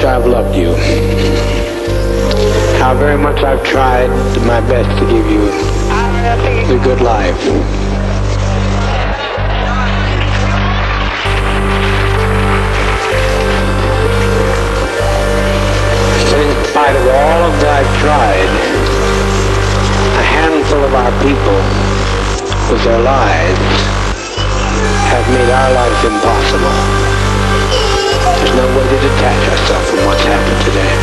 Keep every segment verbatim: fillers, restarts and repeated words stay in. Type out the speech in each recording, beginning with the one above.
much I've loved you. How very much I've tried my best to give you the good life. In spite of all of that I've tried, a handful of our people, with their lives, have made our lives impossible. There's no way to detach ourselves from what's happened today.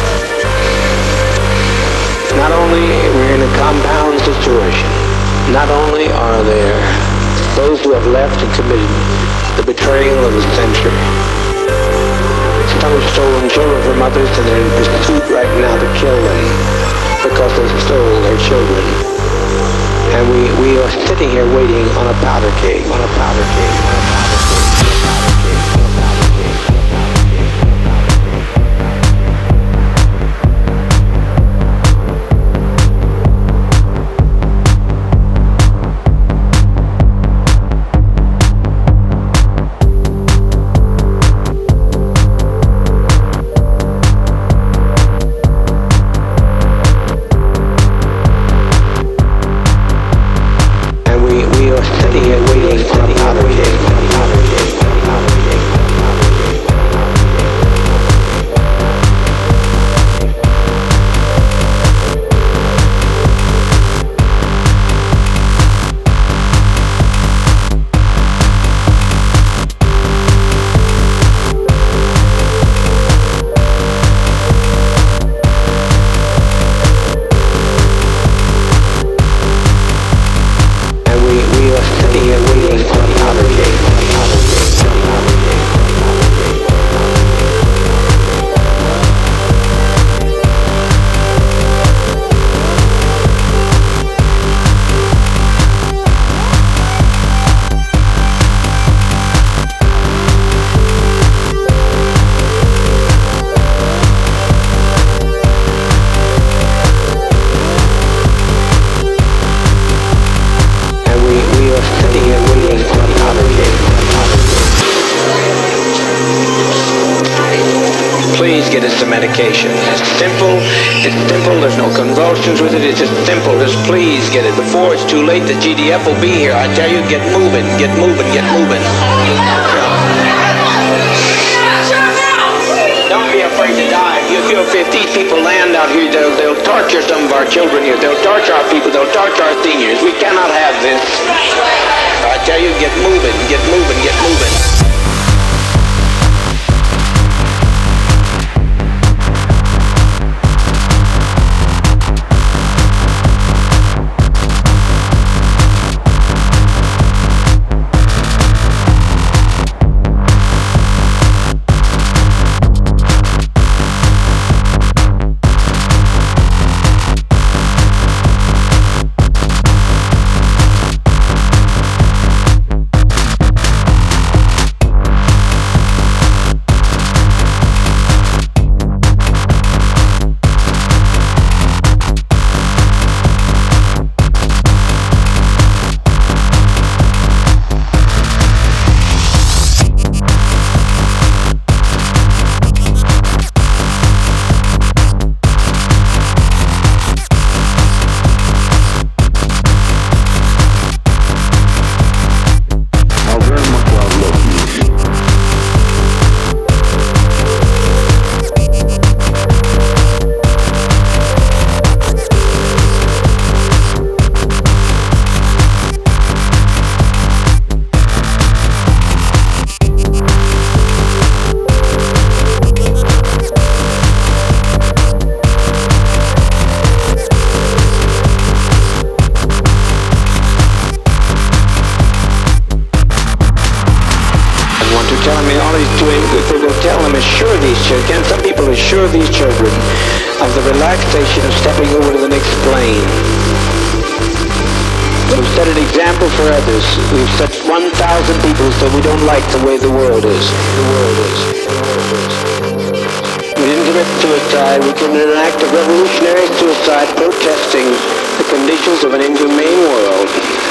Not only we're in a compound situation, not only are there those who have left and committed the betrayal of the century. Some have stolen children from others and they're in pursuit right now to kill them because they stole their children. And we, we are sitting here waiting on a powder keg, on a powder keg, on a powder keg. Medication. It's simple, it's simple, there's no convulsions with it, it's just simple, just please get it before it's too late. The G D F will be here. I tell you, get moving, get moving, get moving. Don't be afraid to die. If, you, if these people land out here, they'll, they'll torture some of our children here, they'll torture our people, they'll torture our seniors. We cannot have this. I tell you, get moving, get moving, get moving. Assure these children of the relaxation of stepping over to the next plane. We've set an example for others. We've set one thousand people so we don't like the way the world is. The world is. We didn't commit suicide. We committed an act of revolutionary suicide protesting the conditions of an inhumane world.